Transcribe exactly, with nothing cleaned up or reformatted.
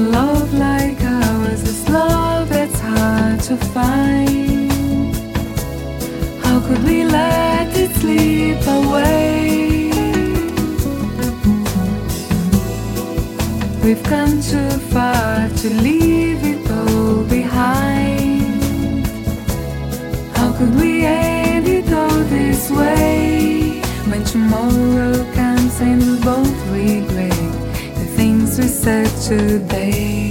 love like ours is love that's hard to find. How could we let it slip away? We've come too far to leave it all behind. How could we end it all this way? When tomorrow comes and we both regret the things we said today.